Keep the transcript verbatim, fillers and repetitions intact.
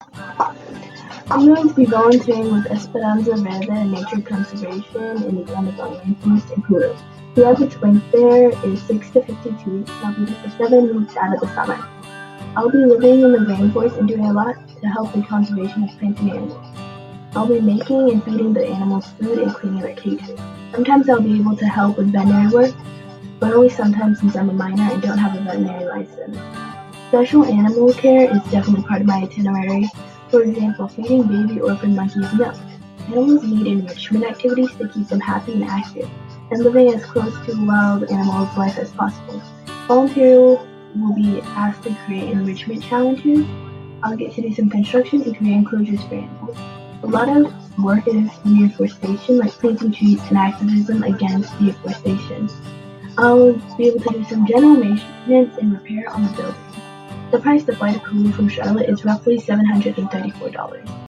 I'm going to be volunteering with Esperanza Verde Nature Conservation in the Amazon rainforest in Peru. The average length there is six to fifty-two weeks, and I'll be there for seven weeks out of the summer. I'll be living in the rainforest and doing a lot to help the conservation of plants and animals. I'll be making and feeding the animals food and cleaning their cages. Sometimes I'll be able to help with veterinary work, but only sometimes since I'm a minor and don't have a veterinary license. Special animal care is definitely part of my itinerary. For example, feeding baby orphan monkeys milk. Animals need enrichment activities to keep them happy and active, and living as close to wild animals' life as possible. Volunteers will be asked to create enrichment challenges. I'll get to do some construction and create enclosures for animals. A lot of work is reforestation, like planting trees and activism against deforestation. I'll be able to do some general maintenance and repair on the building. The price to fly to Peru from Charlotte is roughly seven hundred thirty-four dollars.